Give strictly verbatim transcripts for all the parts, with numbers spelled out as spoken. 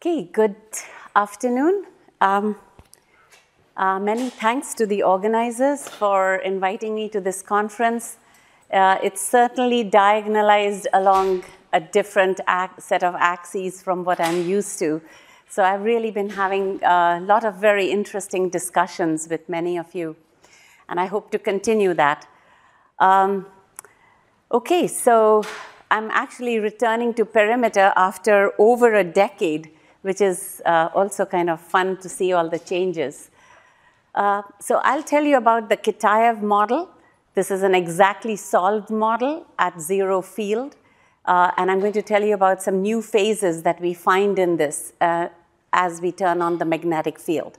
Okay, good afternoon. Um, uh, many thanks to the organizers for inviting me to this conference. Uh, it's certainly diagonalized along a different set of axes from what I'm used to. So I've really been having a lot of very interesting discussions with many of you, and I hope to continue that. Um, okay, so I'm actually returning to Perimeter after over a decade, which is uh, also kind of fun to see all the changes. Uh, so I'll tell you about the Kitaev model. This is an exactly solved model at zero field. Uh, and I'm going to tell you about some new phases that we find in this uh, as we turn on the magnetic field.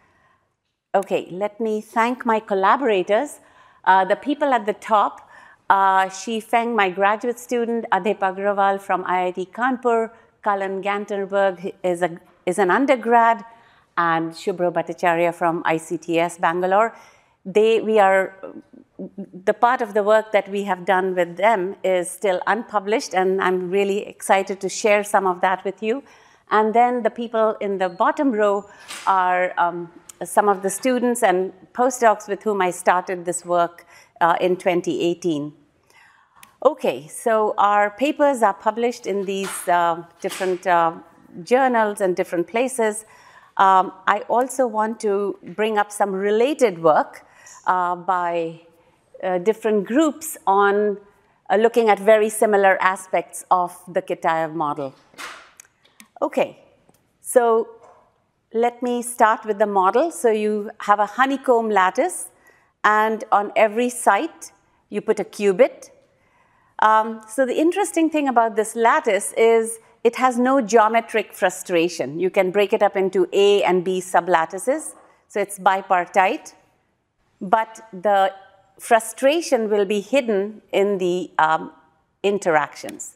Okay, let me thank my collaborators. Uh, the people at the top, uh, Shi Feng, my graduate student, Adep Agrawal from I I T Kanpur, Cullen Gantenberg is, a, is an undergrad, and Shubhro Bhattacharya from I C T S Bangalore. They, we are, the part of the work that we have done with them is still unpublished, and I'm really excited to share some of that with you. And then the people in the bottom row are um, some of the students and postdocs with whom I started this work uh, in twenty eighteen. Okay, so our papers are published in these uh, different uh, journals and different places. Um, I also want to bring up some related work uh, by uh, different groups on uh, looking at very similar aspects of the Kitaev model. Okay, so let me start with the model. So you have a honeycomb lattice, and on every site, you put a qubit. Um, so the interesting thing about this lattice is it has no geometric frustration. You can break it up into A and B sublattices, so it's bipartite. But the frustration will be hidden in the um, interactions.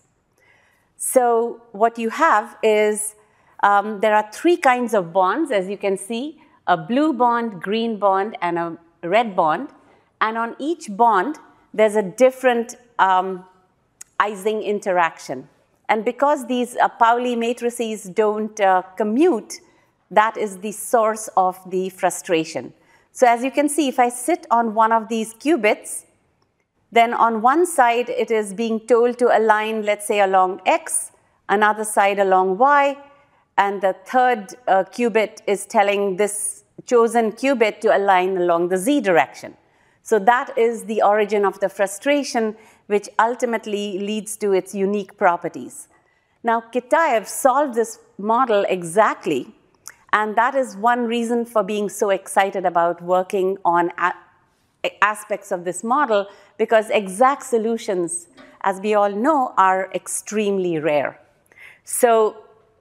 So what you have is um, there are three kinds of bonds, as you can see, a blue bond, green bond, and a red bond. And on each bond, there's a different um, Ising interaction. And because these uh, Pauli matrices don't uh, commute, that is the source of the frustration. So as you can see, if I sit on one of these qubits, then on one side, it is being told to align, let's say, along X, another side along Y, and the third uh, qubit is telling this chosen qubit to align along the Z direction. So that is the origin of the frustration, which ultimately leads to its unique properties. Now, Kitaev solved this model exactly, and that is one reason for being so excited about working on aspects of this model, because exact solutions, as we all know, are extremely rare. So,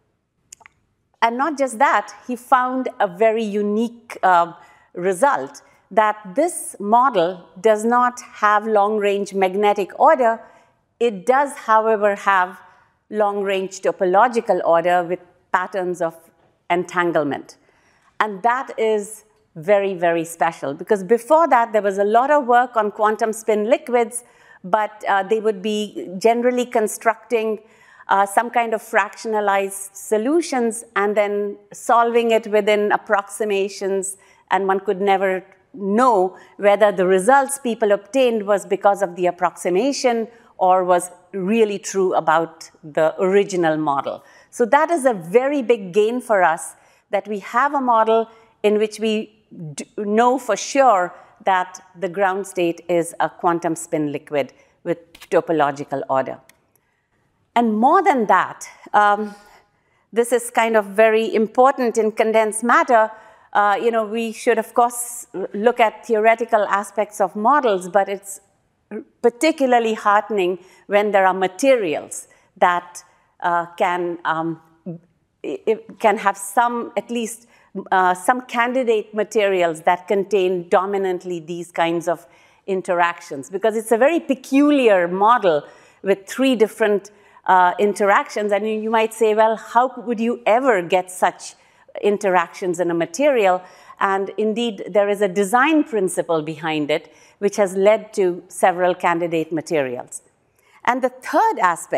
and not just that, he found a very unique uh, result, that this model does not have long-range magnetic order. It does, however, have long-range topological order with patterns of entanglement. And that is very, very special, because before that, there was a lot of work on quantum spin liquids, but uh, they would be generally constructing uh, some kind of fractionalized solutions and then solving it within approximations, and one could never know whether the results people obtained was because of the approximation or was really true about the original model. So that is a very big gain for us, that we have a model in which we know for sure that the ground state is a quantum spin liquid with topological order. And more than that, um, this is kind of very important in condensed matter. Uh, you know, we should, of course, look at theoretical aspects of models, but it's particularly heartening when there are materials that uh, can, um, it can have some, at least uh, some candidate materials that contain dominantly these kinds of interactions, because it's a very peculiar model with three different uh, interactions. And you might say, well, how would you ever get such interactions in a material? And indeed, there is a design principle behind it, which has led to several candidate materials. And the third aspect,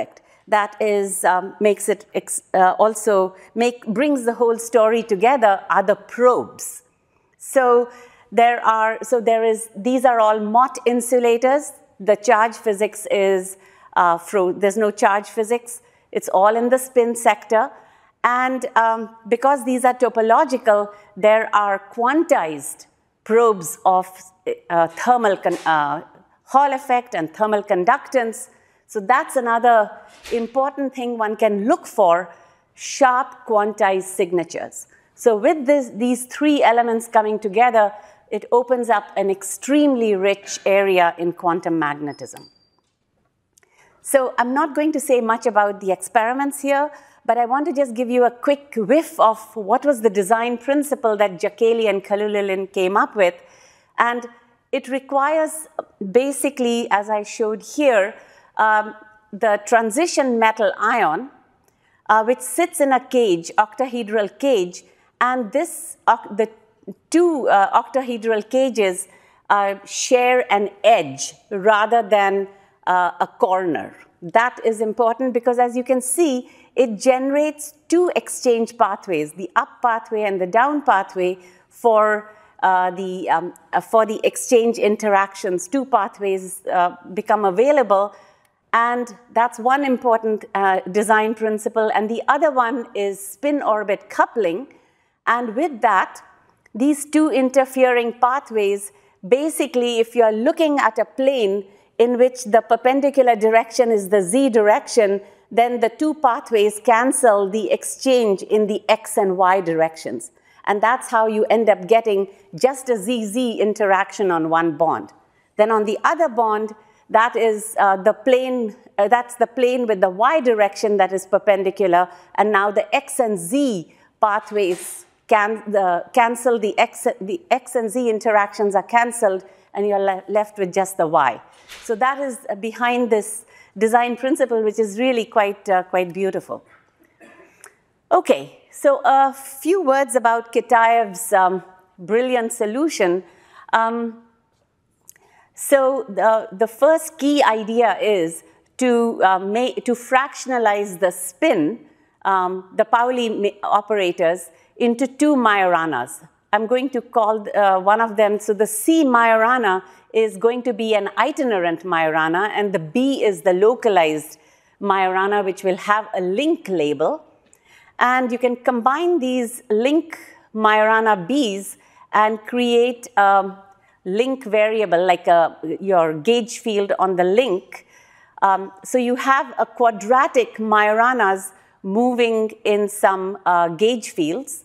that is, um, makes it ex uh, also make, brings the whole story together are the probes. So there are, so there is, these are all Mott insulators. The charge physics is, uh, there's no charge physics. It's all in the spin sector. And um, because these are topological, there are quantized probes of uh, thermal con uh, Hall effect and thermal conductance. So that's another important thing one can look for, sharp quantized signatures. So with this, these three elements coming together, it opens up an extremely rich area in quantum magnetism. So I'm not going to say much about the experiments here, but I want to just give you a quick whiff of what was the design principle that Jacquelli and Kalulilin came up with. And it requires basically, as I showed here, um, the transition metal ion, uh, which sits in a cage, octahedral cage, and this, uh, the two uh, octahedral cages uh, share an edge rather than uh, a corner. That is important because, as you can see, it generates two exchange pathways, the up pathway and the down pathway for uh, the, um, uh, for the exchange interactions. Two pathways uh, become available, and that's one important uh, design principle. And the other one is spin-orbit coupling, and with that, these two interfering pathways, basically, if you're looking at a plane in which the perpendicular direction is the z direction, then the two pathways cancel the exchange in the x and y directions. And that's how you end up getting just a Z Z interaction on one bond. Then on the other bond, that is uh, the plane, uh, that's the plane with the y direction that is perpendicular, and now the x and z pathways can the, cancel, the x, the x and z interactions are canceled, and you're le left with just the y. So that is behind this design principle, which is really quite, uh, quite beautiful. Okay, so a few words about Kitaev's um, brilliant solution. Um, so the, the first key idea is to, uh, make, to fractionalize the spin, um, the Pauli operators, into two Majoranas. I'm going to call uh, one of them, so the C Majorana is going to be an itinerant Majorana, and the B is the localized Majorana, which will have a link label. And you can combine these link Majorana Bs and create a link variable, like a, your gauge field on the link. Um, so you have a quadratic Majoranas moving in some uh, gauge fields.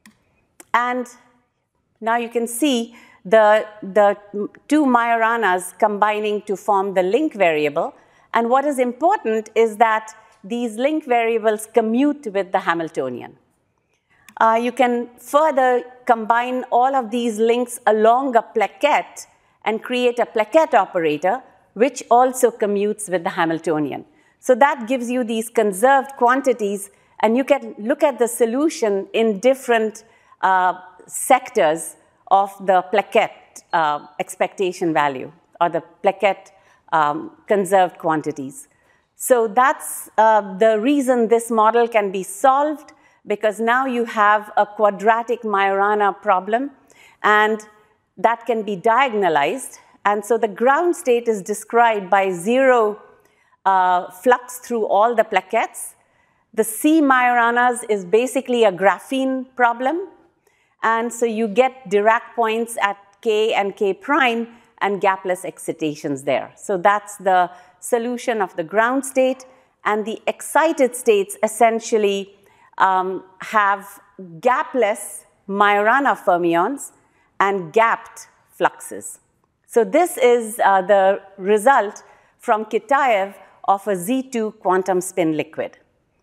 And now you can see the, the two Majoranas combining to form the link variable. And what is important is that these link variables commute with the Hamiltonian. Uh, you can further combine all of these links along a plaquette and create a plaquette operator, which also commutes with the Hamiltonian. So that gives you these conserved quantities, and you can look at the solution in different uh, sectors of the plaquette uh, expectation value, or the plaquette um, conserved quantities. So that's uh, the reason this model can be solved, because now you have a quadratic Majorana problem, and that can be diagonalized. And so the ground state is described by zero uh, flux through all the plaquettes. The C Majoranas is basically a graphene problem. And so you get Dirac points at K and K prime and gapless excitations there. So that's the solution of the ground state. And the excited states essentially um, have gapless Majorana fermions and gapped fluxes. So this is uh, the result from Kitaev of a Z two quantum spin liquid.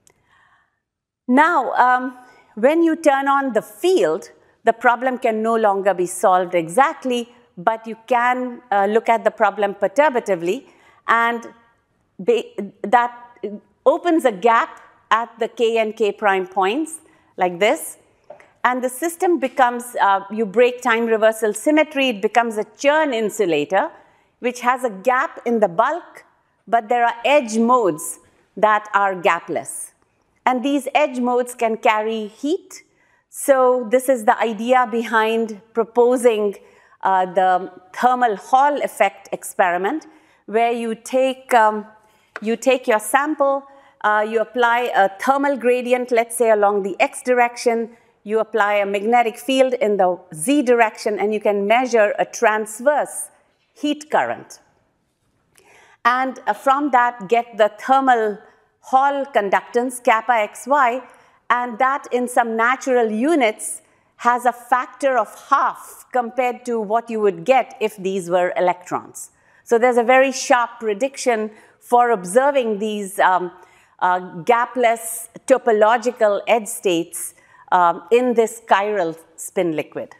Now, um, when you turn on the field, the problem can no longer be solved exactly, but you can uh, look at the problem perturbatively, and that opens a gap at the K and K prime points, like this. And the system becomes, uh, you break time reversal symmetry, it becomes a Chern insulator, which has a gap in the bulk, but there are edge modes that are gapless. And these edge modes can carry heat. So this is the idea behind proposing uh, the thermal Hall effect experiment, where you take, um, you take your sample, uh, you apply a thermal gradient, let's say along the x direction, you apply a magnetic field in the z direction, and you can measure a transverse heat current. And uh, from that, get the thermal Hall conductance, kappa xy, and that in some natural units has a factor of half compared to what you would get if these were electrons. So there's a very sharp prediction for observing these um, uh, gapless topological edge states um, in this chiral spin liquid.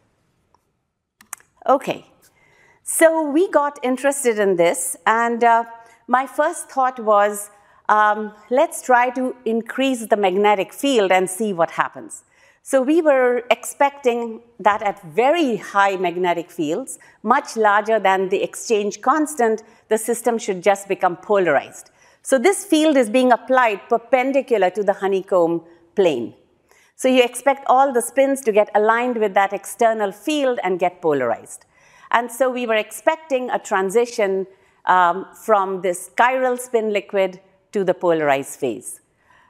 Okay, so we got interested in this, and uh, my first thought was, um, let's try to increase the magnetic field and see what happens. So we were expecting that at very high magnetic fields, much larger than the exchange constant, the system should just become polarized. So this field is being applied perpendicular to the honeycomb plane. So you expect all the spins to get aligned with that external field and get polarized. And so we were expecting a transition um, from this chiral spin liquid to the polarized phase.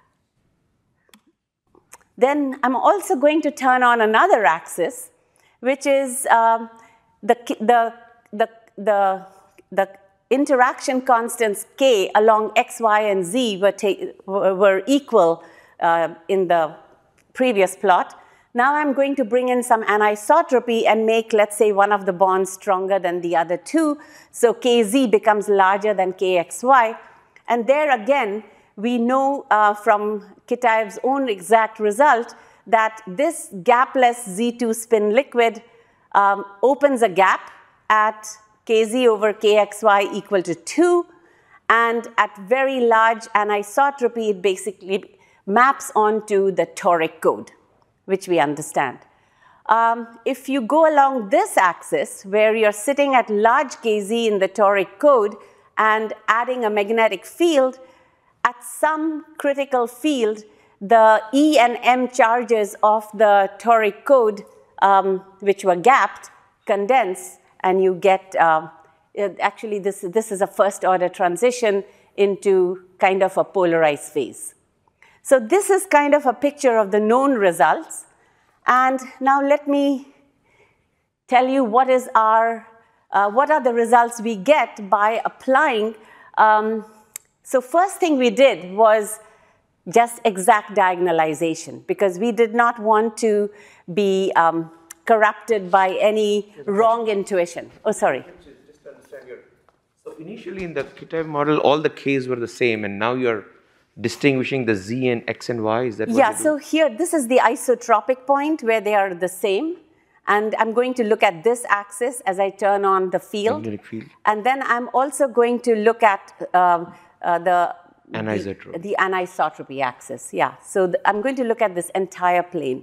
Then I'm also going to turn on another axis, which is um, the, the, the, the, the interaction constants k along x, y, and z were, were equal uh, in the previous plot. Now I'm going to bring in some anisotropy and make, let's say, one of the bonds stronger than the other two. So kz becomes larger than kxy. And there again, we know uh, from Kitaev's own exact result that this gapless Z two spin liquid um, opens a gap at kz over kxy equal to two. And at very large anisotropy, it basically maps onto the toric code, which we understand. Um, if you go along this axis, where you're sitting at large kz in the toric code and adding a magnetic field, at some critical field, the E and M charges of the toric code, um, which were gapped, condense, and you get, uh, actually this, this is a first order transition into kind of a polarized phase. So this is kind of a picture of the known results. And now let me tell you what is our, uh, what are the results we get by applying. Um, so first thing we did was just exact diagonalization, because we did not want to be um, corrupted by any wrong intuition. Oh, sorry. Just to understand your, so initially in the Kitaev model, all the k's were the same, and now you're distinguishing the z and x and y, is that what Yeah, you do? so here, this is the isotropic point where they are the same. And I'm going to look at this axis as I turn on the field. Magnetic field. And then I'm also going to look at um, uh, the, Anisotropy. the, the anisotropy axis. Yeah, so the, I'm going to look at this entire plane.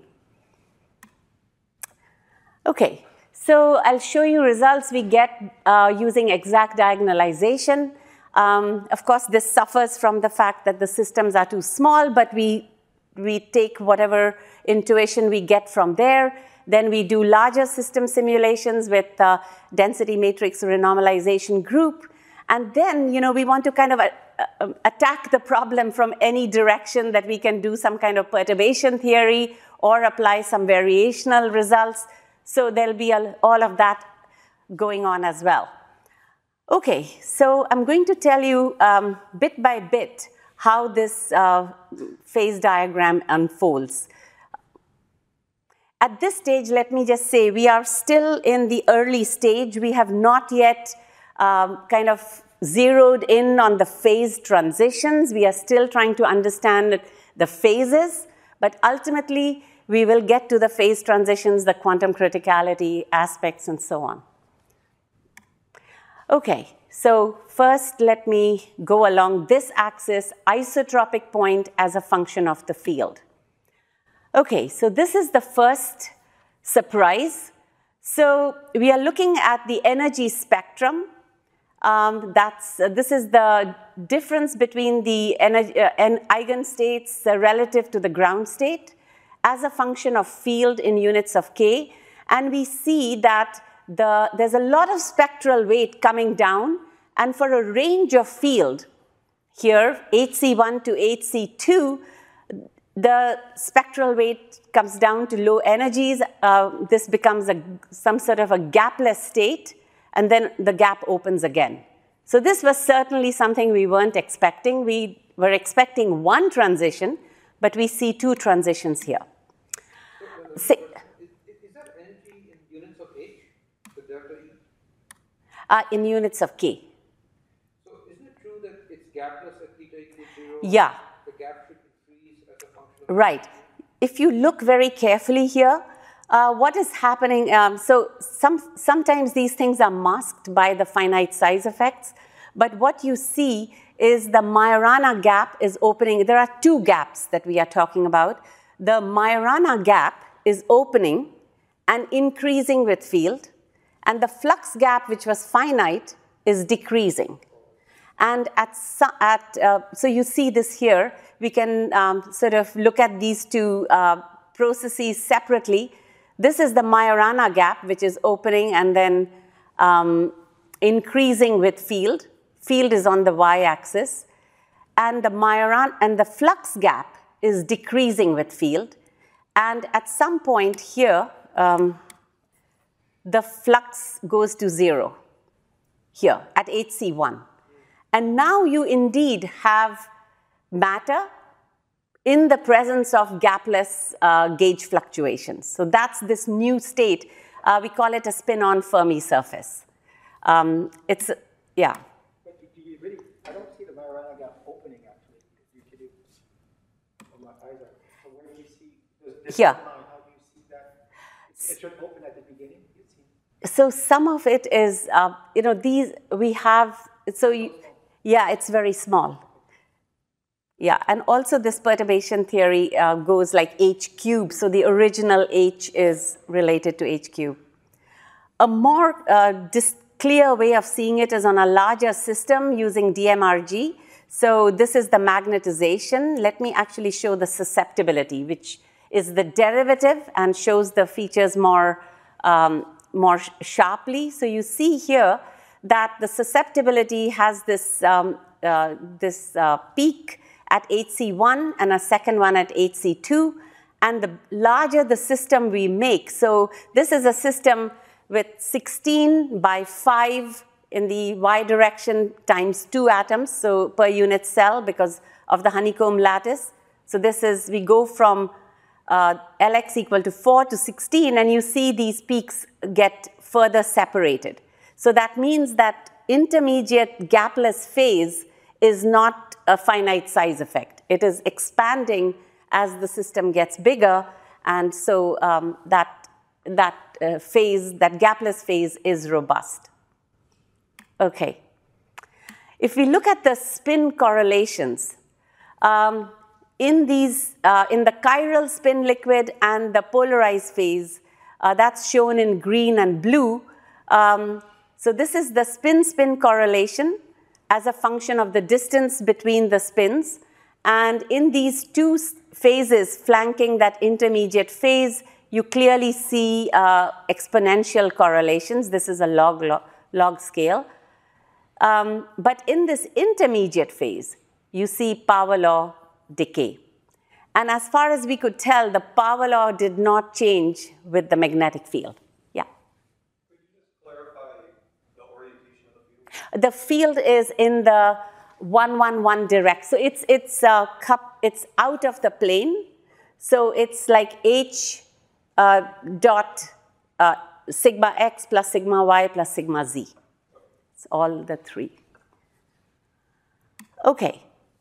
Okay, so I'll show you results we get uh, using exact diagonalization. Um, of course, this suffers from the fact that the systems are too small, but we, we take whatever intuition we get from there. Then we do larger system simulations with uh, density matrix renormalization group. And then, you know, we want to kind of uh, uh, attack the problem from any direction, that we can do some kind of perturbation theory or apply some variational results. So there'll be a, all of that going on as well. Okay, so I'm going to tell you um, bit by bit how this uh, phase diagram unfolds. At this stage, let me just say, we are still in the early stage. We have not yet um, kind of zeroed in on the phase transitions. We are still trying to understand the phases, but ultimately, we will get to the phase transitions, the quantum criticality aspects, and so on. Okay, so first let me go along this axis, isotropic point as a function of the field. Okay, so this is the first surprise. So we are looking at the energy spectrum Um, that's, uh, this is the difference between the energy, uh, eigenstates uh, relative to the ground state as a function of field in units of K. And we see that the, there's a lot of spectral weight coming down. And for a range of field, here, H C one to H C two, the spectral weight comes down to low energies. Uh, this becomes a, some sort of a gapless state. And then the gap opens again. So this was certainly something we weren't expecting. We were expecting one transition, but we see two transitions here. So, is, is that energy in units of H, the delta E? Uh, in units of K. So isn't it true that it's gapless at theta equals zero? Yeah. The gap should increase as a function of right. If you look very carefully here, Uh, what is happening, um, so some, sometimes these things are masked by the finite size effects, but what you see is the Majorana gap is opening. There are two gaps that we are talking about. The Majorana gap is opening and increasing with field, and the flux gap, which was finite, is decreasing. And at, at uh, so you see this here. We can um, sort of look at these two uh, processes separately. This is the Majorana gap, which is opening and then um, increasing with field. Field is on the y-axis. And the Majorana and the flux gap is decreasing with field. And at some point here, um, the flux goes to zero here at H C one. And now you indeed have matter in the presence of gapless uh, gauge fluctuations. So that's this new state. Uh, we call it a spin-on Fermi surface. Um, it's, yeah. But do you really, I don't see the Majorana gap opening, actually. You could do, oh, my eyes are, so where do you see, this Here. line, how do you see that? It should open at the beginning, you see? So some of it is, uh, you know, these, we have, so you, yeah, it's very small. Yeah, and also this perturbation theory uh, goes like H cube. So the original H is related to H cube. A more uh, clear way of seeing it is on a larger system using D M R G. So this is the magnetization. Let me actually show the susceptibility, which is the derivative and shows the features more, um, more sharply. So you see here that the susceptibility has this, um, uh, this uh, peak at H C one and a second one at H C two. And the larger the system we make, so this is a system with sixteen by five in the y direction times two atoms, so per unit cell because of the honeycomb lattice. So this is, we go from uh, L x equal to four to sixteen, and you see these peaks get further separated. So that means that intermediate gapless phase is not a finite size effect. It is expanding as the system gets bigger, and so um, that, that uh, phase, that gapless phase is robust. Okay. If we look at the spin correlations, um, in these, uh, in the chiral spin liquid and the polarized phase, uh, that's shown in green and blue. Um, so this is the spin-spin correlation as a function of the distance between the spins. And in these two phases flanking that intermediate phase, you clearly see uh, exponential correlations. This is a log, log, log scale. Um, but in this intermediate phase, you see power law decay. And as far as we could tell, the power law did not change with the magnetic field. The field is in the one one one direct. So it's, it's, uh, cup, it's out of the plane. So it's like H uh, dot uh, sigma x plus sigma y plus sigma z. It's all the three. Okay.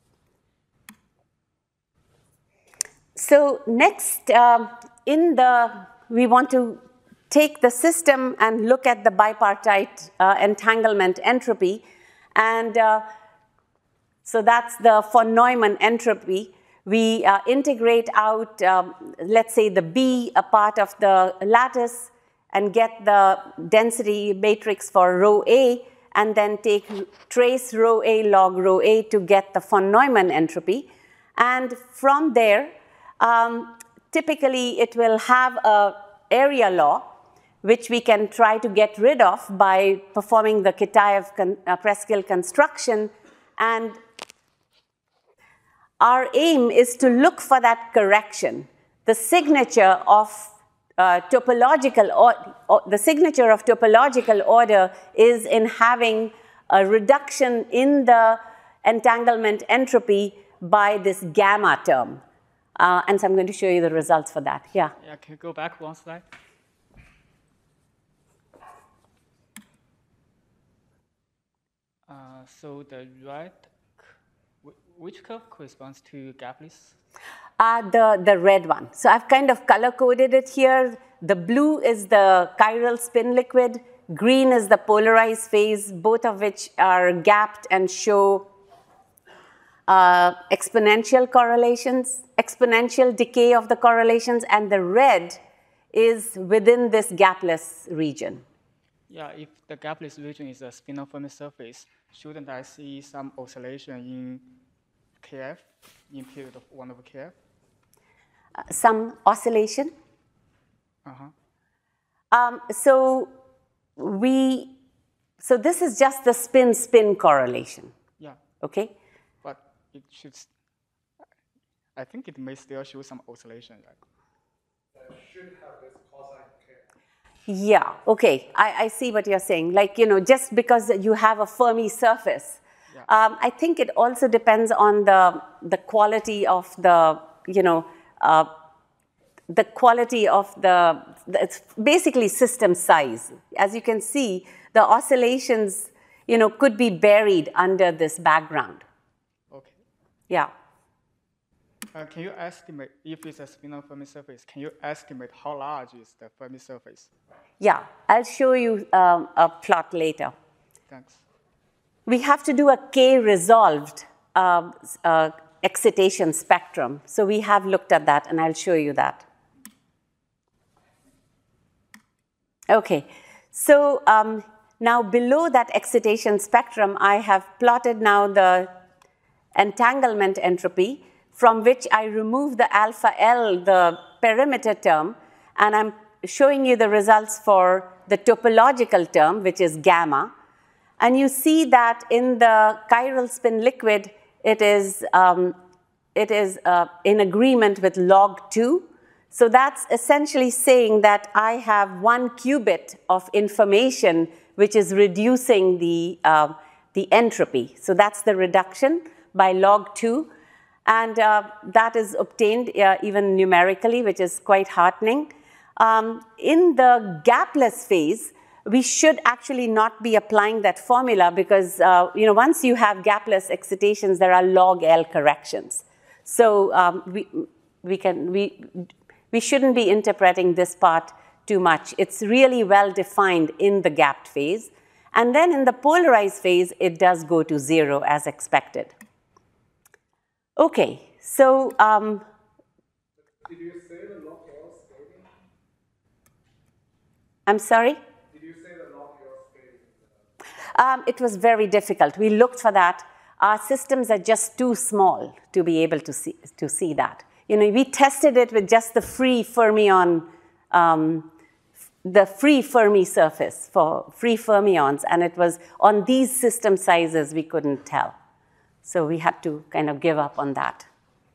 So next, uh, in the, we want to take the system and look at the bipartite uh, entanglement entropy. And uh, so that's the von Neumann entropy. We uh, integrate out, um, let's say, the B, a part of the lattice, and get the density matrix for rho A. and then take trace rho A log rho A to get the von Neumann entropy. And from there, um, typically it will have a area law, which we can try to get rid of by performing the Kitaev con uh, Preskill construction. And our aim is to look for that correction, the signature of uh, topological or, or the signature of topological order is in having a reduction in the entanglement entropy by this gamma term. Uh, and so I'm going to show you the results for that. Yeah. Yeah, can you go back one slide? Uh, so the right, which curve corresponds to gapless? Uh, the, the red one. So I've kind of color-coded it here. The blue is the chiral spin liquid. Green is the polarized phase, both of which are gapped and show uh, exponential correlations, exponential decay of the correlations. And the red is within this gapless region. Yeah, if the gapless region is a spinor Fermi surface, shouldn't I see some oscillation in K F, in period of one over K F? Uh, some oscillation. Uh-huh. Um, so we, so this is just the spin-spin correlation. Yeah. Okay. But it should, I think it may still show some oscillation, right? That should have this cosine K. Yeah, okay, I, I see what you're saying. Like, you know, just because you have a Fermi surface, yeah. um, I think it also depends on the, the quality of the, you know, uh, the quality of the, the, it's basically system size. As you can see, the oscillations, you know, could be buried under this background. Okay. Yeah. Uh, can you estimate, if it's a spinor Fermi surface, can you estimate how large is the Fermi surface? Yeah, I'll show you um, a plot later. Thanks. We have to do a K-resolved uh, uh, excitation spectrum. So we have looked at that, and I'll show you that. Okay, so um, now below that excitation spectrum, I have plotted now the entanglement entropy, from which I remove the alpha L, the perimeter term, and I'm showing you the results for the topological term, which is gamma. And you see that in the chiral spin liquid, it is, um, it is uh, in agreement with log two. So that's essentially saying that I have one qubit of information which is reducing the, uh, the entropy. So that's the reduction by log two. And uh, that is obtained uh, even numerically, which is quite heartening. Um, in the gapless phase, we should actually not be applying that formula because uh, you know, once you have gapless excitations, there are log L corrections. So um, we, we, can, we, we shouldn't be interpreting this part too much. It's really well defined in the gapped phase. And then in the polarized phase, it does go to zero as expected. Okay, so um, Did you say the log L scaling? I'm sorry? Did you say the log L scaling? Um, it was very difficult. We looked for that. Our systems are just too small to be able to see, to see that. You know, we tested it with just the free fermion, um, the free Fermi surface for free fermions, and it was on these system sizes we couldn't tell. So we had to kind of give up on that.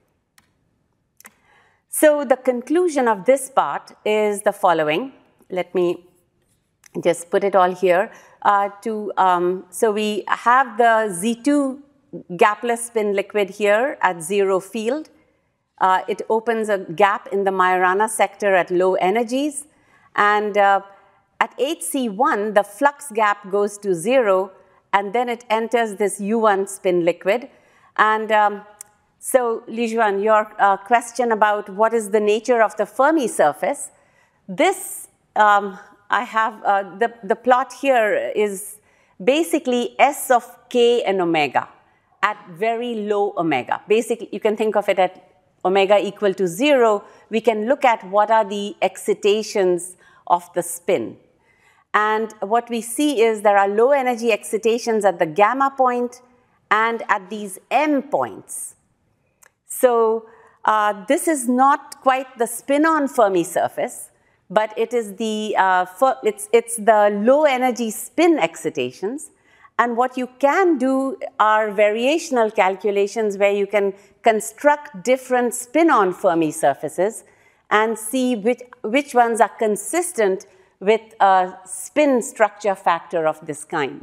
So the conclusion of this part is the following. Let me just put it all here. Uh, to, um, so we have the Z two gapless spin liquid here at zero field. Uh, it opens a gap in the Majorana sector at low energies. And uh, at H C one, the flux gap goes to zero, and then it enters this U one spin liquid. And um, so, Lijuan, your uh, question about what is the nature of the Fermi surface, this, um, I have, uh, the, the plot here is basically S of K and omega at very low omega. Basically, you can think of it at omega equal to zero. We can look at what are the excitations of the spin. And what we see is there are low energy excitations at the gamma point and at these M points. So uh, this is not quite the spin-on Fermi surface, but it is the, uh, it's, it's the low energy spin excitations. And what you can do are variational calculations where you can construct different spin-on Fermi surfaces and see which, which ones are consistent with a spin structure factor of this kind.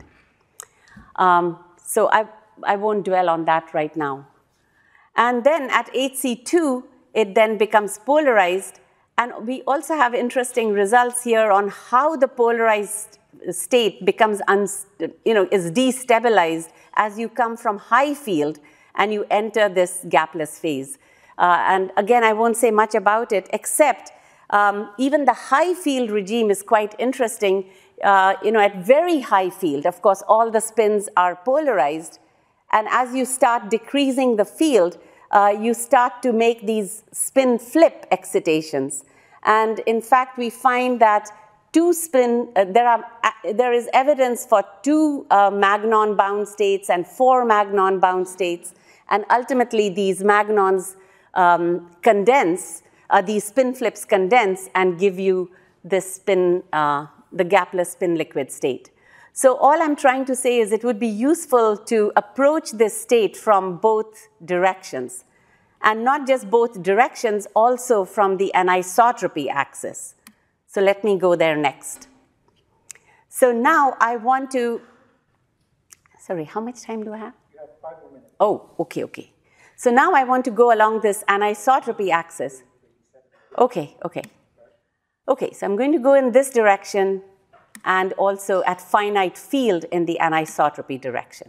Um, so I, I won't dwell on that right now. And then at H C two, it then becomes polarized. And we also have interesting results here on how the polarized state becomes, you know, is destabilized as you come from high field and you enter this gapless phase. Uh, and again, I won't say much about it, except um, even the high field regime is quite interesting. Uh, you know, at very high field, of course, all the spins are polarized. And as you start decreasing the field, uh, you start to make these spin flip excitations. And in fact, we find that two spin, uh, there, are, uh, there is evidence for two uh, magnon bound states and four magnon bound states. And ultimately, these magnons um, condense, uh, these spin flips condense and give you this spin, uh, the gapless spin liquid state. So all I'm trying to say is it would be useful to approach this state from both directions. And not just both directions, also from the anisotropy axis. So let me go there next. So now I want to, sorry, how much time do I have? You have five more minutes. Oh, okay, okay. So now I want to go along this anisotropy axis. Okay, okay. Okay, so I'm going to go in this direction and also at finite field in the anisotropy direction.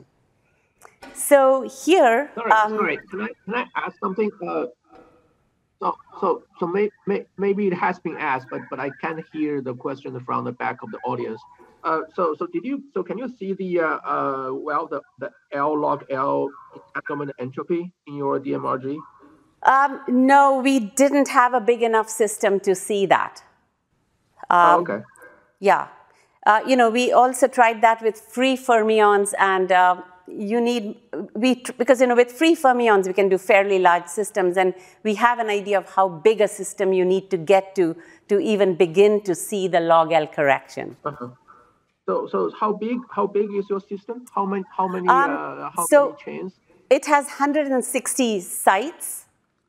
So here, sorry, um, sorry. Can I can I ask something? Uh, so so so may, may, maybe it has been asked, but but I can't hear the question from the back of the audience. Uh, so so did you? So can you see the uh, uh well the the L log L entanglement entropy in your D M R G? Um, no, we didn't have a big enough system to see that. Um, oh, okay. Yeah. Uh, you know, we also tried that with free fermions, and uh, you need, we, because, you know, with free fermions, we can do fairly large systems, and we have an idea of how big a system you need to get to to even begin to see the log L correction. Uh-huh. So, so how big, how big is your system? How many, how many, Um, uh, how so many chains? It has one hundred sixty sites.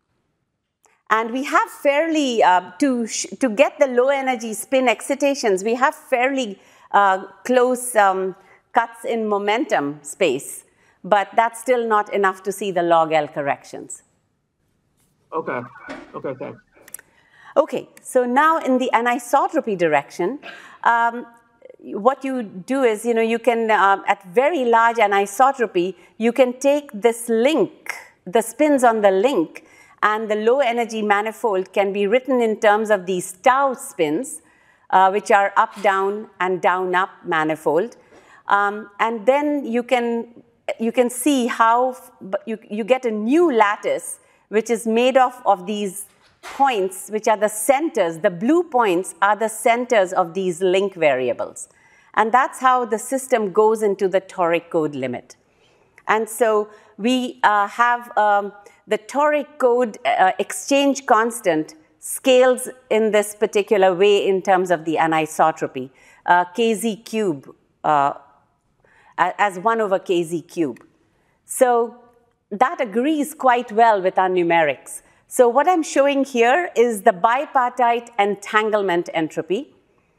And we have fairly, uh, to, sh to get the low energy spin excitations, we have fairly uh, close um, cuts in momentum space, but that's still not enough to see the log L corrections. Okay, okay, thanks. Okay, so now in the anisotropy direction, um, what you do is, you know, you can, uh, at very large anisotropy, you can take this link, the spins on the link, and the low energy manifold can be written in terms of these tau spins, uh, which are up, down, and down, up manifold. Um, and then you can, you can see how you, you get a new lattice, which is made of, of these points, which are the centers. The blue points are the centers of these link variables. And that's how the system goes into the toric code limit. And so we uh, have um, the toric code uh, exchange constant scales in this particular way in terms of the anisotropy, uh, kz cube, uh, as one over kz cube. So that agrees quite well with our numerics. So what I'm showing here is the bipartite entanglement entropy.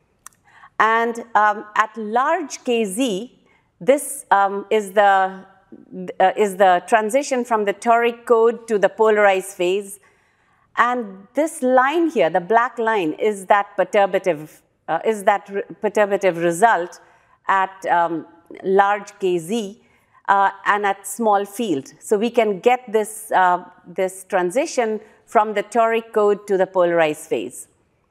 And um, at large kz, this um, is the Uh, is the transition from the toric code to the polarized phase. And this line here, the black line, is that perturbative, uh, is that re perturbative result at um, large kz uh, and at small field. So we can get this, uh, this transition from the toric code to the polarized phase.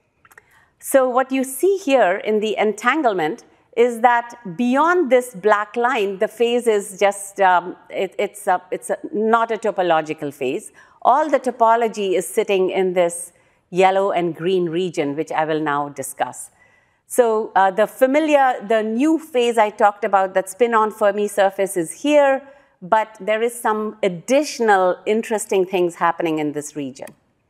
So what you see here in the entanglement is that beyond this black line, the phase is just, um, it, it's, a, it's a, not a topological phase. All the topology is sitting in this yellow and green region, which I will now discuss. So uh, the familiar, the new phase I talked about, that spin-on Fermi surface is here, but there is some additional interesting things happening in this region.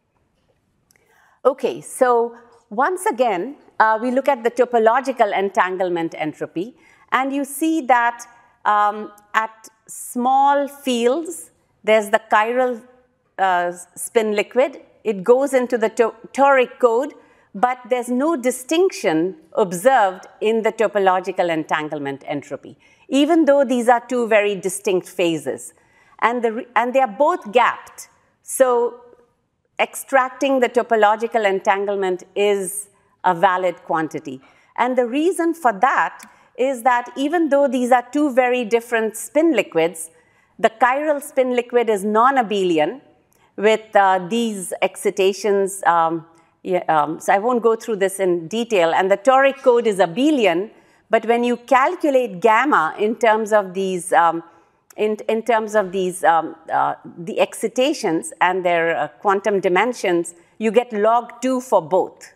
Okay, so once again, uh, we look at the topological entanglement entropy, and you see that um, at small fields, there's the chiral uh, spin liquid. It goes into the toric code, but there's no distinction observed in the topological entanglement entropy, even though these are two very distinct phases. And, the, and they are both gapped. So extracting the topological entanglement is a valid quantity. And the reason for that is that even though these are two very different spin liquids, the chiral spin liquid is non-abelian with uh, these excitations. Um, yeah, um, so I won't go through this in detail. And the toric code is abelian, but when you calculate gamma in terms of these, um, in, in terms of these, um, uh, the excitations and their uh, quantum dimensions, you get log two for both.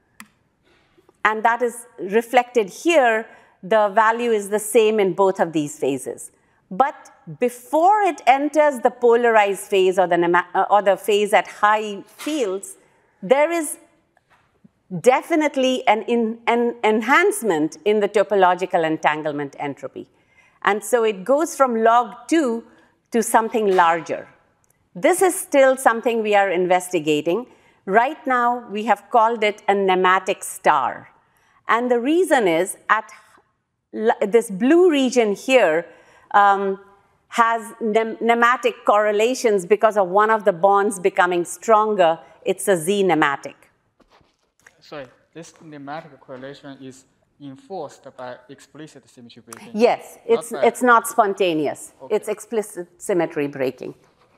And that is reflected here. The value is the same in both of these phases. But before it enters the polarized phase or the, or the phase at high fields, there is definitely an, in, an enhancement in the topological entanglement entropy. And so it goes from log two to something larger. This is still something we are investigating. Right now, we have called it a nematic star. And the reason is, at this blue region here um, has nem nematic correlations because of one of the bonds becoming stronger. It's a Z nematic. Sorry, this nematic correlation is enforced by explicit symmetry breaking? Yes, it's, not it's not spontaneous. Okay. It's explicit symmetry breaking.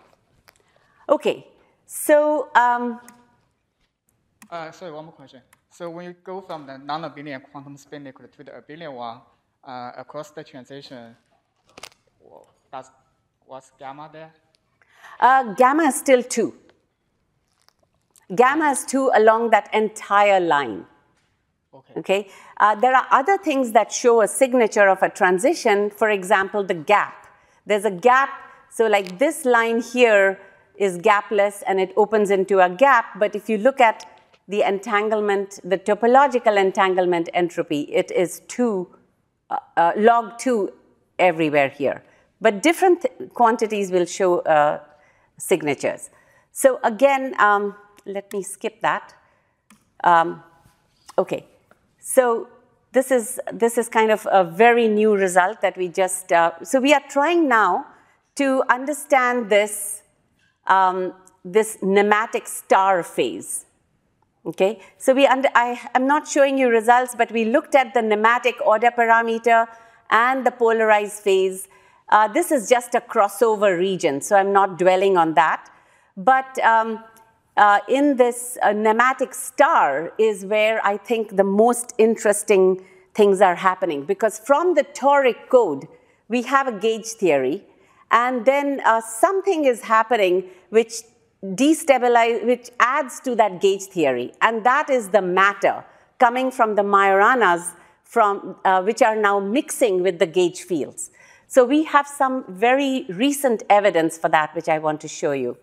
Okay, so... Um, uh, sorry, one more question. So when you go from the non-abelian quantum spin liquid to the abelian one, uh, across the transition, does, what's gamma there? Uh, gamma is still two. Gamma is two along that entire line. Okay. Okay? Uh, there are other things that show a signature of a transition. For example, the gap. There's a gap. So like this line here is gapless, and it opens into a gap. But if you look at the entanglement, the topological entanglement entropy, it is two, uh, uh, log two everywhere here. But different quantities will show uh, signatures. So again, um, let me skip that. Um, okay, so this is, this is kind of a very new result that we just, uh, so we are trying now to understand this, um, this nematic star phase. Okay, so we under, I am not showing you results, but we looked at the nematic order parameter and the polarized phase. Uh, this is just a crossover region, so I'm not dwelling on that. But um, uh, in this uh, nematic star is where I think the most interesting things are happening, because from the toric code, we have a gauge theory, and then uh, something is happening which destabilize, which adds to that gauge theory, and that is the matter coming from the Majoranas, from, uh, which are now mixing with the gauge fields. So we have some very recent evidence for that, which I want to show you.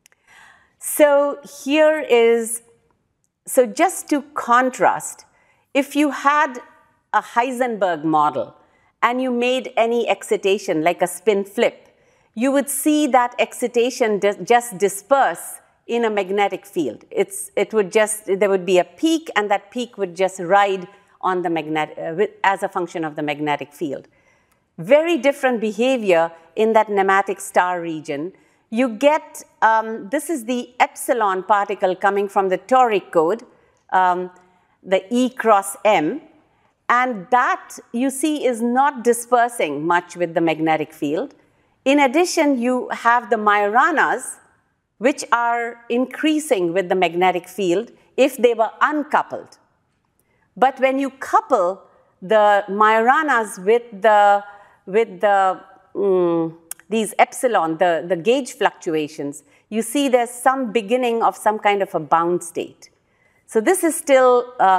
So here is, so just to contrast, if you had a Heisenberg model and you made any excitation, like a spin flip, you would see that excitation just disperse in a magnetic field. It's, it would just, there would be a peak, and that peak would just ride on the magnetic, uh, as a function of the magnetic field. Very different behavior in that nematic star region. You get, um, this is the epsilon particle coming from the toric code, um, the E cross M, and that, you see, is not dispersing much with the magnetic field. In addition, you have the Majoranas, which are increasing with the magnetic field if they were uncoupled. But when you couple the Majoranas with the, with the, um, these epsilon, the, the gauge fluctuations, you see there's some beginning of some kind of a bound state. So this is still uh,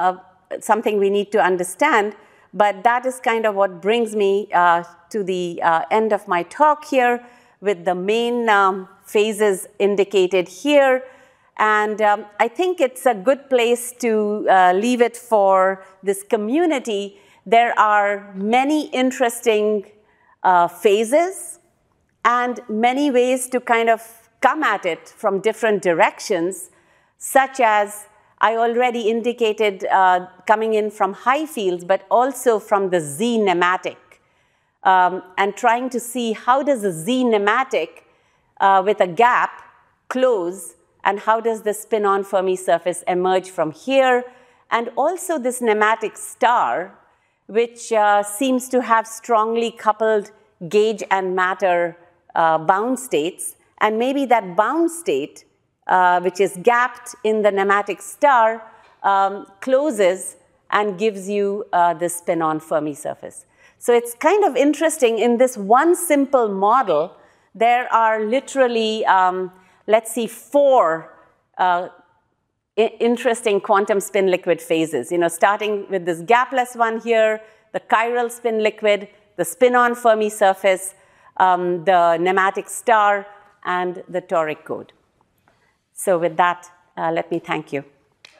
something we need to understand, but that is kind of what brings me uh, to the uh, end of my talk here, with the main um, phases indicated here. And um, I think it's a good place to uh, leave it for this community. There are many interesting uh, phases and many ways to kind of come at it from different directions, such as I already indicated uh, coming in from high fields, but also from the Z nematic, um, and trying to see how does the Z nematic uh, with a gap close, and how does the spin-on Fermi surface emerge from here, and also this nematic star, which uh, seems to have strongly coupled gauge and matter uh, bound states, and maybe that bound state, uh, which is gapped in the nematic star, um, closes and gives you uh, the spin-on Fermi surface. So it's kind of interesting. In this one simple model, there are literally, um, let's see, four uh, interesting quantum spin liquid phases. You know, starting with this gapless one here, the chiral spin liquid, the spin-on Fermi surface, um, the nematic star, and the toric code. So with that, uh, let me thank you.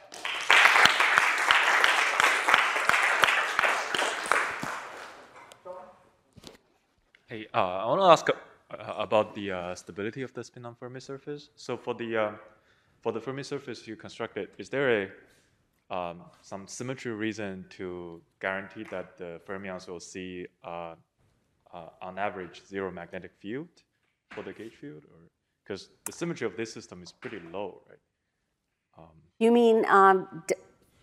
Hey, uh, I want to ask uh, about the uh, stability of the spin-on Fermi surface. So for the uh, for the Fermi surface you constructed, is there a um, some symmetry reason to guarantee that the fermions will see uh, uh, on average zero magnetic field for the gauge field, or because the symmetry of this system is pretty low, right? Um, you mean um, d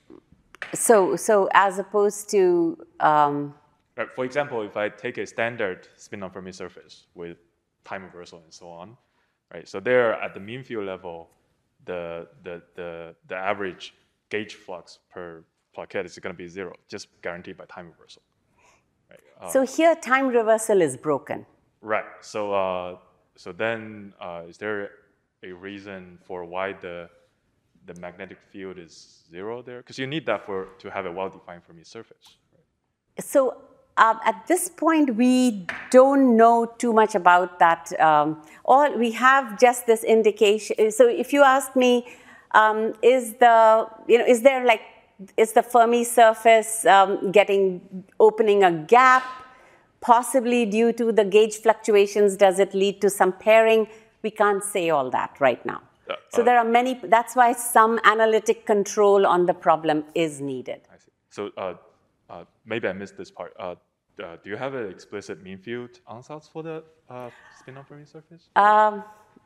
so so as opposed to um, right, for example, if I take a standard spin-on Fermi surface with time reversal and so on, right? So there at the mean field level, the the the the average gauge flux per plaquette is going to be zero, just guaranteed by time reversal. Right? Uh, so here time reversal is broken. Right. So uh, so then uh, is there a reason for why the the magnetic field is zero there? Because you need that for to have a well-defined Fermi surface. Right? So uh, at this point, we don't know too much about that. Um, all we have just this indication. So if you ask me, um, is the you know is there like is the Fermi surface um, getting opening a gap? Possibly due to the gauge fluctuations, does it lead to some pairing? We can't say all that right now. Uh, so uh, there are many, that's why some analytic control on the problem is needed. I see. So uh, uh, maybe I missed this part. Uh, uh, do you have an explicit mean field ansatz for the uh, spin-on Fermi surface? Um,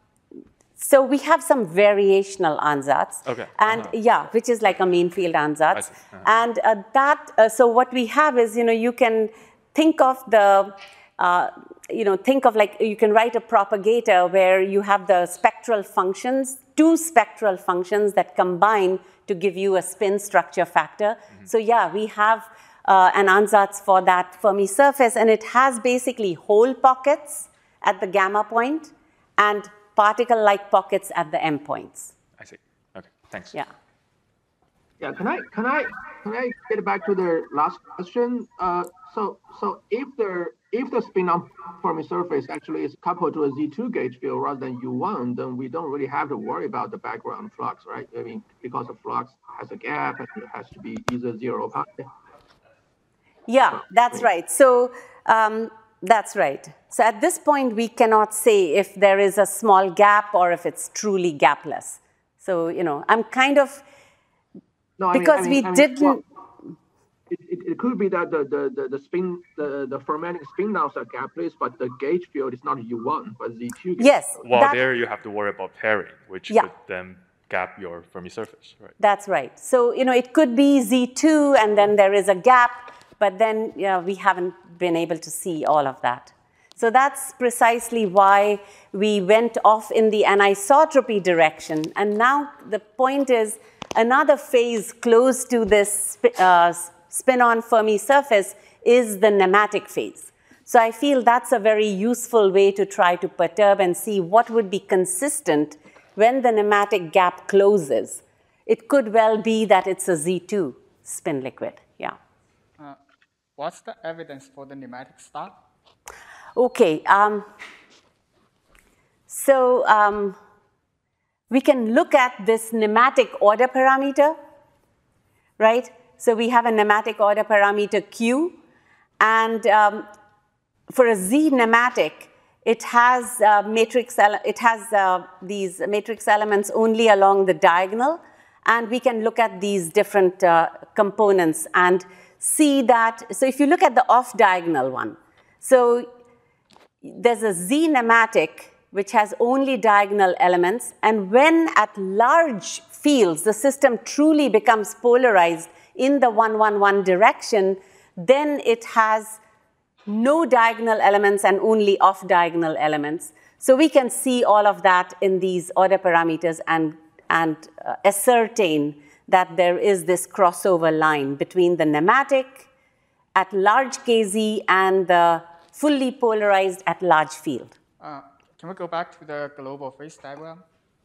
so we have some variational ansatz. Okay. And uh-huh. yeah, which is like a mean field ansatz. I see. Uh-huh. And uh, that, uh, so what we have is, you know, you can think of the, uh, you know, think of like, you can write a propagator where you have the spectral functions, two spectral functions that combine to give you a spin structure factor. Mm-hmm. So yeah, we have uh, an ansatz for that Fermi surface, and it has basically hole pockets at the gamma point and particle-like pockets at the M points. I see. Okay, thanks. Yeah. Yeah, can I can I can I get back to the last question? Uh, so so if the if the spin-on Fermi surface actually is coupled to a Z two gauge field rather than U one, then we don't really have to worry about the background flux, right? I mean, because the flux has a gap and it has to be either zero pi. Yeah, that's right. So um, that's right. So at this point, we cannot say if there is a small gap or if it's truly gapless. So, you know, I'm kind of, no, I because mean, I mean, we I mean, didn't. Well, it, it, it could be that the, the, the, the spin, the, the fermatic spin downs are gapless, but the gauge field is not U one, but Z two. Yes. Well, that, there you have to worry about pairing, which yeah. could then gap your Fermi surface, right? That's right. So, you know, it could be Z two and then there is a gap, but then you know, we haven't been able to see all of that. So that's precisely why we went off in the anisotropy direction. And now the point is another phase close to this uh, spin-on Fermi surface is the nematic phase. So I feel that's a very useful way to try to perturb and see what would be consistent when the nematic gap closes. It could well be that it's a Z two spin liquid, yeah. Uh, what's the evidence for the nematic star? Okay, um, so um, we can look at this nematic order parameter, right? So we have a nematic order parameter Q, and um, for a Z nematic, it has uh, matrix, it has uh, these matrix elements only along the diagonal, and we can look at these different uh, components and see that. So if you look at the off-diagonal one, so there's a Z nematic which has only diagonal elements, and when at large fields the system truly becomes polarized in the one one one direction, then it has no diagonal elements and only off-diagonal elements. So we can see all of that in these order parameters and, and uh, ascertain that there is this crossover line between the nematic at large K Z and the fully polarized at large field. Uh, can we go back to the global phase diagram?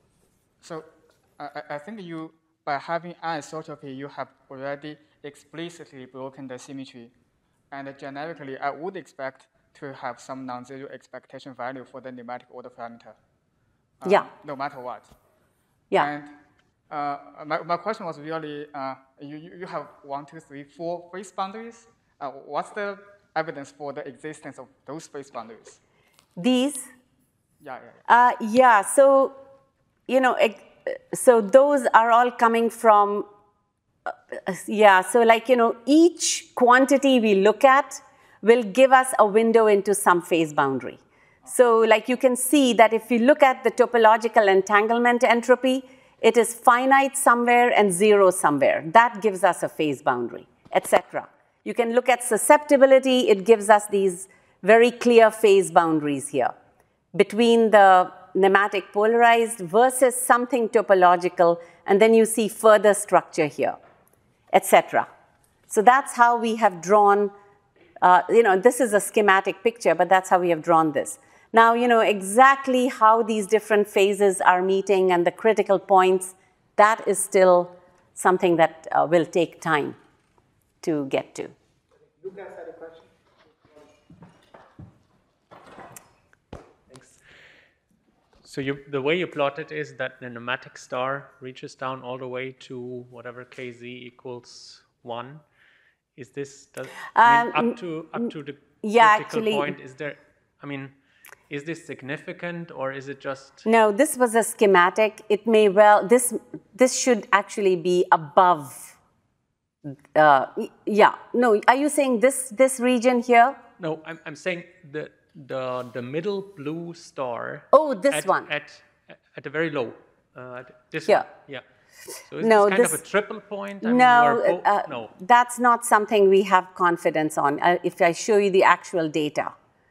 So uh, I think you, by having anisotropy, you have already explicitly broken the symmetry. And generically, I would expect to have some non-zero expectation value for the nematic order parameter. Uh, yeah. No matter what. Yeah. And uh, my, my question was really, uh, you, you have one, two, three, four phase boundaries. Uh, what's the evidence for the existence of those phase boundaries? These? Yeah, yeah, yeah. Uh, yeah, so, you know, so those are all coming from, uh, yeah, so like, you know, each quantity we look at will give us a window into some phase boundary. So like you can see that if you look at the topological entanglement entropy, it is finite somewhere and zero somewhere. That gives us a phase boundary, et cetera. You can look at susceptibility. It gives us these very clear phase boundaries here between the nematic polarized versus something topological, and then you see further structure here, et cetera. So that's how we have drawn, uh, you know, this is a schematic picture, but that's how we have drawn this. Now, you know, exactly how these different phases are meeting and the critical points, that is still something that uh, will take time to get to. Lucas had a question. Thanks. So you, the way you plot it is that the nematic star reaches down all the way to whatever K Z equals one. Is this, does, I mean, Um, up to up to the yeah, critical actually- point? Is there? I mean, is this significant or is it just? No, this was a schematic. It may well, this, this should actually be above. Uh, yeah, no, are you saying this, this region here? No, I'm, I'm saying the, the, the middle blue star. Oh, this at, one. At, at the very low. Uh, this Here. one. Yeah. So is No, this kind this- of a triple point? I mean, No, or both- uh, no. that's not something we have confidence on. Uh, if I show you the actual data.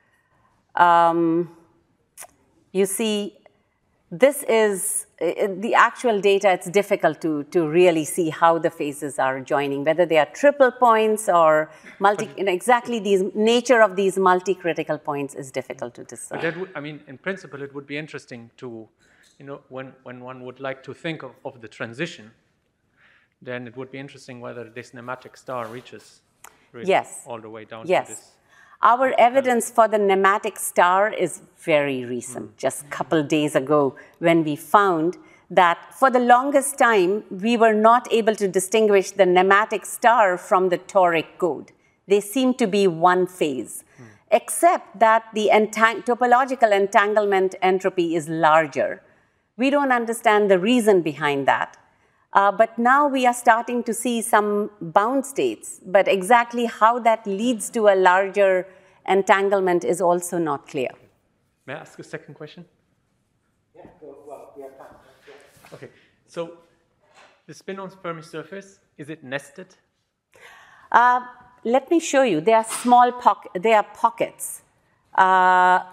Um, you see, this is uh, the actual data. It's difficult to, to really see how the phases are joining, whether they are triple points or multi, you know, exactly these nature of these multi-critical points is difficult to discern. But that would, I mean, in principle, it would be interesting to, you know, when, when one would like to think of, of the transition, then it would be interesting whether this nematic star reaches really Yes. all the way down Yes. to this. Our evidence for the nematic star is very recent, just a couple days ago, when we found that for the longest time, we were not able to distinguish the nematic star from the toric code. They seem to be one phase, mm. except that the entang- topological entanglement entropy is larger. We don't understand the reason behind that. Uh, but now we are starting to see some bound states, but exactly how that leads to a larger entanglement is also not clear. May I ask a second question? Yeah, go, well, we have time. Yeah. Okay, so the spin-on Fermi surface, is it nested? Uh, let me show you. They are small pockets. They are pockets. Uh,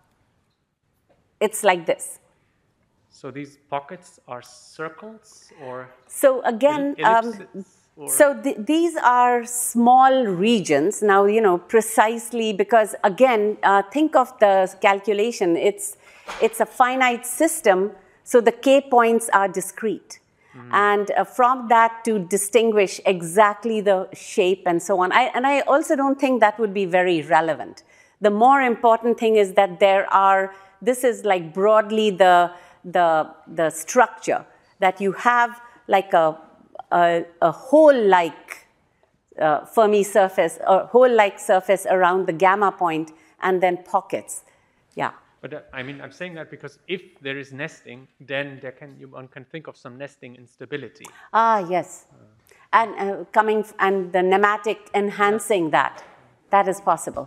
it's like this. So these pockets are circles or So again, um, ellipses? Or? so th these are small regions. Now, you know, precisely because, again, uh, think of the calculation. It's, it's a finite system, so the k points are discrete. Mm. And uh, from that to distinguish exactly the shape and so on. I, and I also don't think that would be very relevant. The more important thing is that there are, this is like broadly the, the, the structure, that you have like a, a, a hole-like uh, Fermi surface, a hole-like surface around the gamma point, and then pockets. Yeah. But uh, I mean, I'm saying that because if there is nesting, then there can, you, one can think of some nesting instability. Ah, yes. Uh, and uh, coming, and the nematic enhancing yeah. that. That is possible.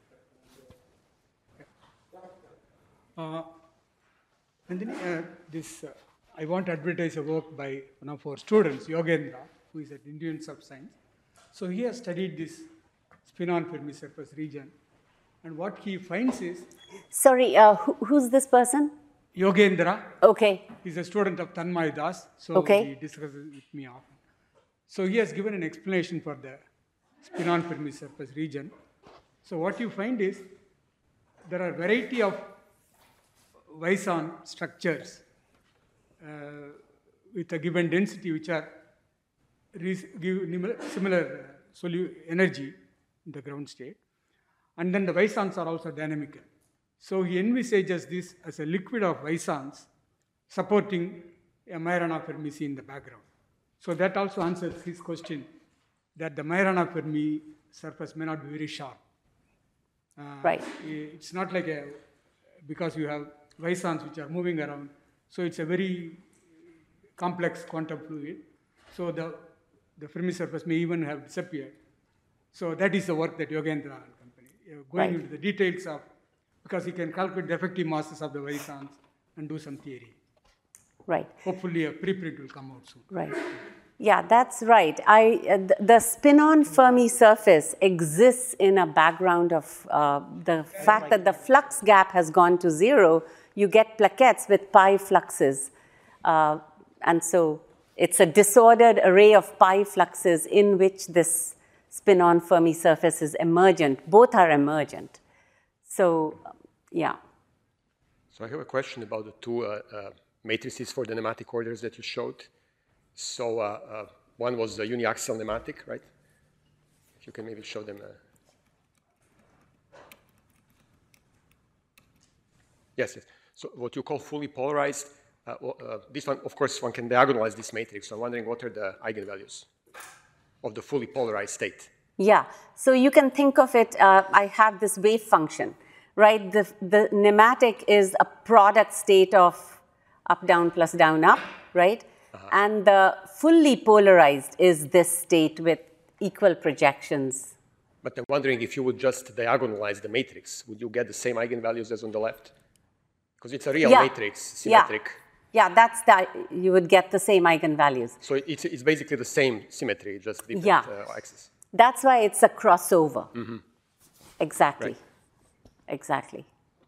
Uh, and then uh, this, uh, I want to advertise a work by one of our students, Yogendra, who is at Indian Sub-Science. So he has studied this spin-on Fermi surface region. And what he finds is... Sorry, uh, who, who's this person? Yogendra. Okay. He's a student of Tanmay Das, so okay. he discusses with me often. So he has given an explanation for the spin-on Fermi surface region. So what you find is, there are a variety of Weisson structures uh, with a given density which are give similar uh, energy in the ground state. And then the Weissons are also dynamical. So he envisages this as a liquid of Weissons supporting a Majorana Fermi sea in the background. So that also answers his question that the Majorana Fermi surface may not be very sharp. Uh, right. It's not like a, because you have Weissons which are moving around. So it's a very complex quantum fluid. So the, the Fermi surface may even have disappeared. So that is the work that Yogendra and company, uh, going right. into the details of, because he can calculate the effective masses of the Weissons and do some theory. Right. Hopefully a preprint will come out soon. Right. Yeah, that's right. I, uh, the spin-on Fermi surface exists in a background of uh, the fact that the flux gap has gone to zero. You get plaquettes with pi fluxes. Uh, and so it's a disordered array of pi fluxes in which this spin-on Fermi surface is emergent. Both are emergent. So, yeah. So I have a question about the two uh, uh, matrices for the nematic orders that you showed. So uh, uh, one was the uniaxial nematic, right? If you can maybe show them. Uh... Yes, yes. So what you call fully polarized, uh, well, uh, this one, of course, one can diagonalize this matrix. So I'm wondering what are the eigenvalues of the fully polarized state? Yeah, so you can think of it, uh, I have this wave function, right? The, the nematic is a product state of up, down, plus down, up, right? Uh-huh. And the fully polarized is this state with equal projections. But I'm wondering if you would just diagonalize the matrix, would you get the same eigenvalues as on the left? Because it's a real yeah. matrix, symmetric. Yeah. yeah, that's that. You would get the same eigenvalues. So it's, it's basically the same symmetry, just different yeah. uh, axes. That's why it's a crossover. Mm-hmm. Exactly. Right. Exactly.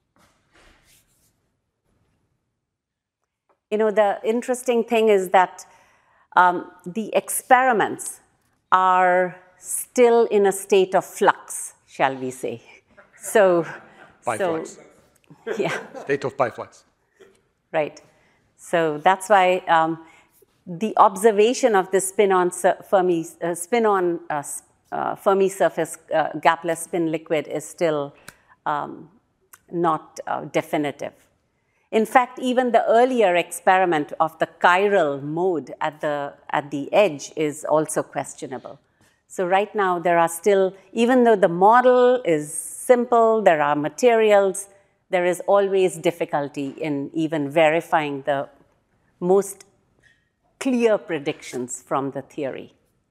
You know, the interesting thing is that um, the experiments are still in a state of flux, shall we say. So, pi so flux. Yeah. State of pi flux. Right. So that's why um, the observation of the spin-on Fermi, uh, spin-on uh, uh, Fermi surface uh, gapless spin liquid is still um, not uh, definitive. In fact, even the earlier experiment of the chiral mode at the, at the edge is also questionable. So right now there are still, even though the model is simple, there are materials, there is always difficulty in even verifying the most clear predictions from the theory.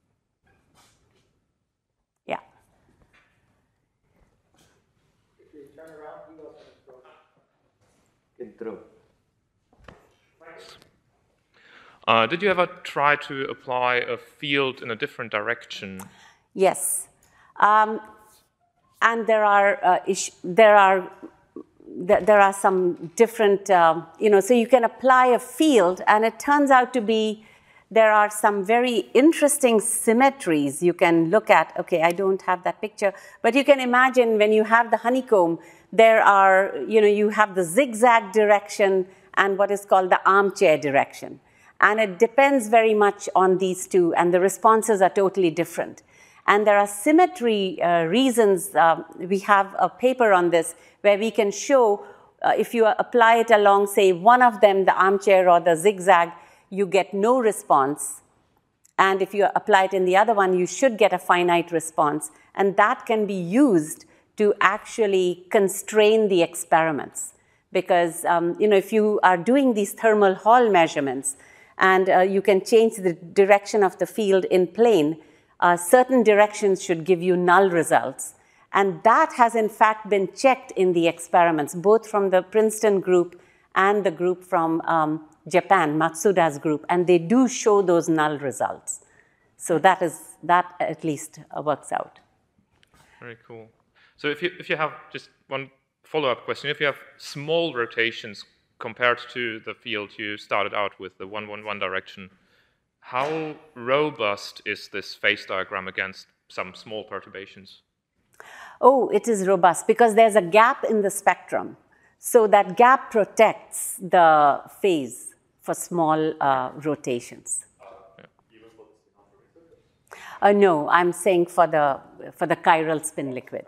Yeah. If you turn around, you go Can throw. Uh, did you ever try to apply a field in a different direction? Yes. Um, and there are, uh, ish there are there are some different, uh, you know, so you can apply a field and it turns out to be, there are some very interesting symmetries you can look at. Okay, I don't have that picture, but you can imagine when you have the honeycomb, there are, you know, you have the zigzag direction and what is called the armchair direction. And it depends very much on these two, and the responses are totally different. And there are symmetry uh, reasons. Uh, we have a paper on this where we can show uh, if you apply it along, say, one of them, the armchair or the zigzag, you get no response. And if you apply it in the other one, you should get a finite response. And that can be used to actually constrain the experiments. Because um, you know, if you are doing these thermal Hall measurements, and uh, you can change the direction of the field in plane, uh, certain directions should give you null results. And that has, in fact, been checked in the experiments, both from the Princeton group and the group from um, Japan, Matsuda's group, and they do show those null results. So that is, that at least uh, works out. Very cool. So if you, if you have just one follow-up question, if you have small rotations compared to the field you started out with, the one one one direction, how robust is this phase diagram against some small perturbations? Oh, it is robust because there's a gap in the spectrum. So that gap protects the phase for small uh, rotations. Uh, no, I'm saying for the, for the chiral spin liquid.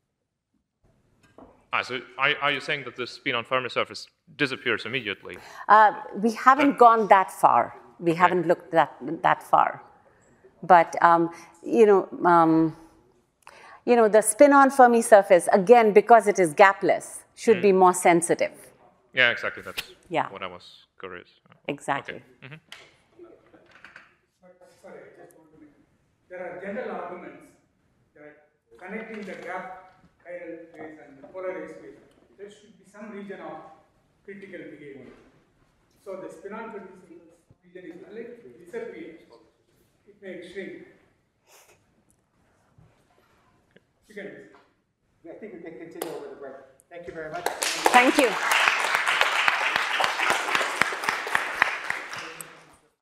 Ah, so are, are you saying that the spin on Fermi surface disappears immediately? Uh, we haven't uh, gone that far. We okay. haven't looked that, that far. But, um, you know, um, you know, the spin-on Fermi surface, again, because it is gapless, should mm. be more sensitive. Yeah, exactly. That's yeah. what I was curious. Exactly. Okay. Mm-hmm. Sorry, I just want to make, there are general arguments that connecting the gap chiral phase and the polarized phase, there should be some region of critical behavior. So the spin-on region is unlike disappear, it may shrink. You can. I think we can continue over the break. Thank you very much. Thank you.